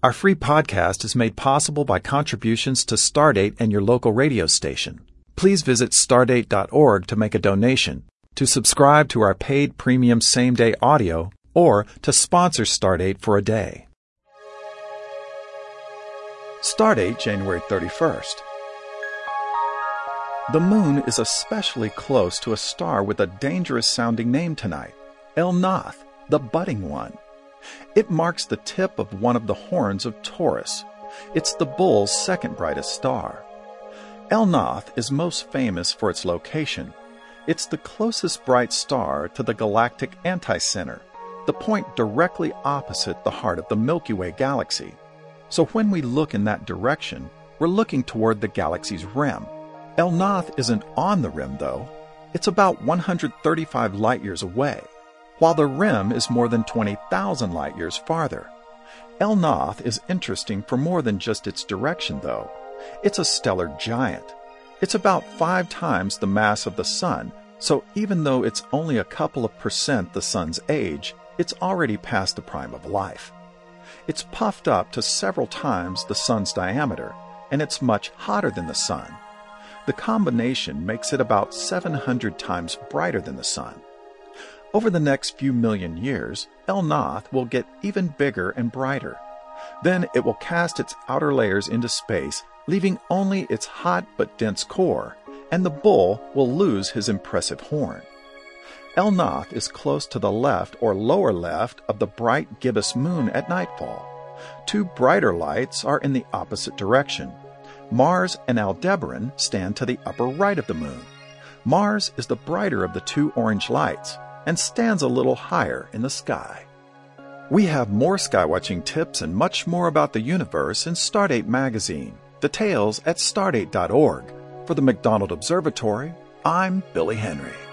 Our free podcast is made possible by contributions to Stardate and your local radio station. Please visit stardate.org to make a donation, to subscribe to our paid premium same-day audio, or to sponsor Stardate for a day. Stardate, January 31st. The moon is especially close to a star with a dangerous-sounding name tonight, El Nath, the budding one. It marks the tip of one of the horns of Taurus. It's the bull's second brightest star. El Nath is most famous for its location. It's the closest bright star to the galactic anticenter, the point directly opposite the heart of the Milky Way galaxy. So when we look in that direction, we're looking toward the galaxy's rim. El Nath isn't on the rim, though. It's about 135 light-years away, while the rim is more than 20,000 light-years farther. El Nath is interesting for more than just its direction, though. It's a stellar giant. It's about 5 times the mass of the Sun, so even though it's only a couple of percent the Sun's age, it's already past the prime of life. It's puffed up to several times the Sun's diameter, and it's much hotter than the Sun. The combination makes it about 700 times brighter than the Sun. Over the next few million years, El Nath will get even bigger and brighter. Then it will cast its outer layers into space, leaving only its hot but dense core, and the bull will lose his impressive horn. El Nath is close to the left or lower left of the bright gibbous moon at nightfall. 2 brighter lights are in the opposite direction. Mars and Aldebaran stand to the upper right of the moon. Mars is the brighter of the 2 orange lights and stands a little higher in the sky. We have more skywatching tips and much more about the universe in Stardate magazine. Details at stardate.org. For the McDonald Observatory, I'm Billy Henry.